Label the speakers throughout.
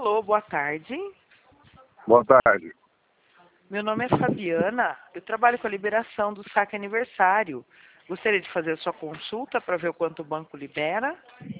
Speaker 1: Alô, boa tarde.
Speaker 2: Boa tarde.
Speaker 1: Meu nome é Fabiana. Eu trabalho com a liberação do saque aniversário. Gostaria de fazer a sua consulta para ver o quanto o banco libera?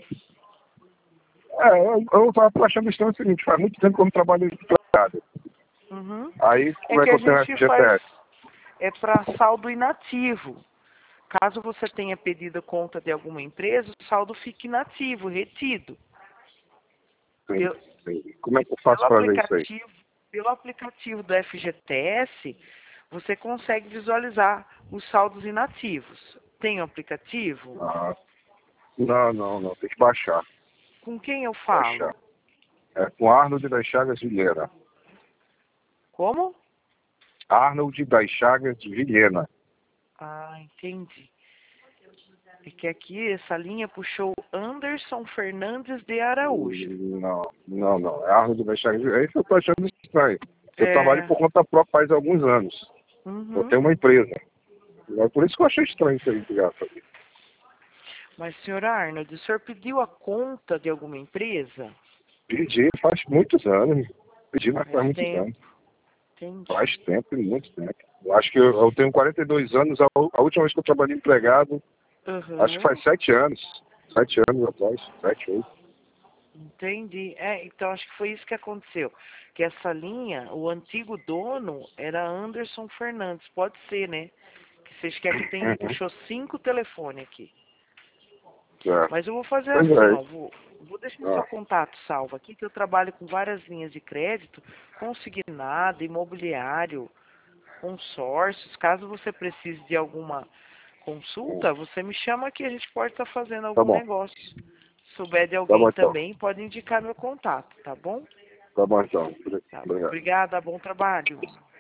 Speaker 2: Eu estava achando estranho o seguinte, faz muito tempo que eu não trabalho empregado.
Speaker 1: Uhum.
Speaker 2: Aí, como é que
Speaker 1: a
Speaker 2: eu tenho
Speaker 1: gente faz
Speaker 2: FGTS?
Speaker 1: para saldo inativo. Caso você tenha pedido conta de alguma empresa, o saldo fique inativo, retido.
Speaker 2: Sim,
Speaker 1: Pelo,
Speaker 2: sim. Como é que eu faço para ver isso aí?
Speaker 1: pelo aplicativo do FGTS, você consegue visualizar os saldos inativos. Tem o aplicativo?
Speaker 2: Ah, não. Tem que baixar.
Speaker 1: Com quem eu
Speaker 2: Baixar.
Speaker 1: falo?
Speaker 2: É com Arnold das Chagas Vilhena.
Speaker 1: Como?
Speaker 2: Arnold das Chagas de Vilhena.
Speaker 1: Ah, entendi. É que aqui essa linha puxou Anderson Fernandes de Araújo.
Speaker 2: Não. É Arnold das Chagas de Vilhena. É isso que eu estou achando estranho. Eu trabalho
Speaker 1: É.
Speaker 2: por conta própria faz alguns anos. Eu
Speaker 1: Uhum.
Speaker 2: tenho uma empresa. É por isso que eu achei estranho isso aí, obrigado.
Speaker 1: Mas, senhor Arnold, o senhor pediu a conta de alguma empresa?
Speaker 2: Pedi faz muitos anos. Pedi, mas
Speaker 1: Faz
Speaker 2: faz muitos
Speaker 1: tempo.
Speaker 2: anos.
Speaker 1: Entendi.
Speaker 2: Faz tempo, e muito tempo. Eu acho que eu tenho 42 anos. A última vez que eu trabalhei empregado, acho que
Speaker 1: Uhum.
Speaker 2: faz 7 anos. 7 anos atrás. 7, 8.
Speaker 1: Entendi. Então acho que foi isso que aconteceu. Que essa linha, o antigo dono era Anderson Fernandes. Pode ser, né? Que vocês querem que tem,
Speaker 2: Uhum.
Speaker 1: puxou 5 telefones aqui.
Speaker 2: É.
Speaker 1: Mas eu vou fazer
Speaker 2: Pois
Speaker 1: assim,
Speaker 2: é.
Speaker 1: ó. Vou deixar o seu
Speaker 2: Ah,
Speaker 1: contato salvo aqui, que eu trabalho com várias linhas de crédito, consignado, imobiliário, consórcios. Caso você precise de alguma consulta, você me chama que a gente pode estar fazendo
Speaker 2: tá
Speaker 1: algum
Speaker 2: bom.
Speaker 1: negócio. Se souber de
Speaker 2: Tá
Speaker 1: alguém
Speaker 2: bom então.
Speaker 1: também, pode indicar meu contato, tá bom?
Speaker 2: Tá bom então.
Speaker 1: Tá.
Speaker 2: Obrigado.
Speaker 1: Obrigada, bom trabalho.